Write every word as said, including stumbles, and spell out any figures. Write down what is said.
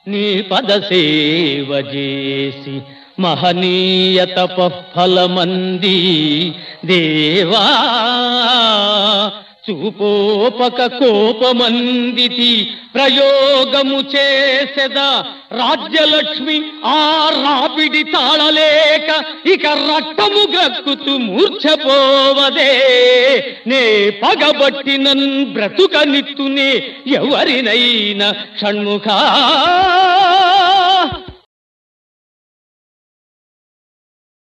నీ పద సేవ చేసి మహనీయ తపఫలమంది దేవా చూపోపక కోపమందితి ప్రయోగము చేసెదా రాజ్యలక్ష్మి ఆ రాపిడి తాళలేక ఇక రక్తము గ్రక్కుతూ మూర్ఛపోవదే నే పగబట్టి నన్ బ్రతుకనిత్తునే ఎవరినైనా షణ్ముఖా